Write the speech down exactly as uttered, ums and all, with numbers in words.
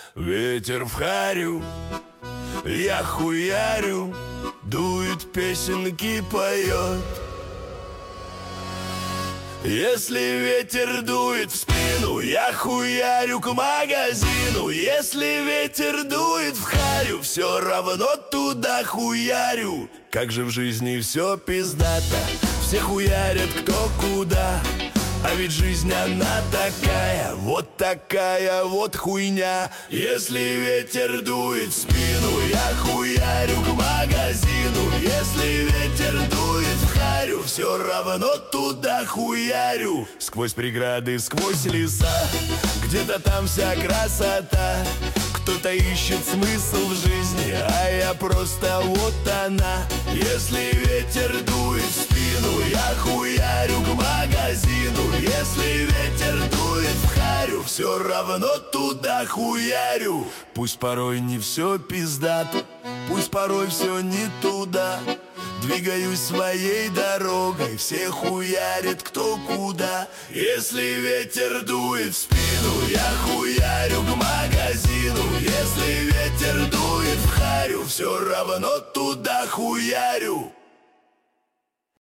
Ветер в харю, я хуярю, дует, песенки поет. Если ветер дует в спину, я хуярю к магазину. Если ветер дует в харю, все равно туда хуярю. Как же в жизни все пиздато, все хуярят кто куда. А ведь жизнь она такая, вот такая вот хуйня. Если ветер дует в спину, я хуярю к магазину. Если ветер дует в харю, все равно туда хуярю. Сквозь преграды, сквозь леса, где-то там вся красота. Кто-то ищет смысл в жизни, а я просто вот она. Если ветер дует в спину, я хуярю к магазину. Если ветер дует в харю, все равно туда хуярю. Пусть порой не все пиздато, пусть порой все не туда. Двигаюсь своей дорогой, все хуярят кто куда. Если ветер дует в спину, я хуярю к магазину. Если ветер дует в харю, все равно туда хуярю.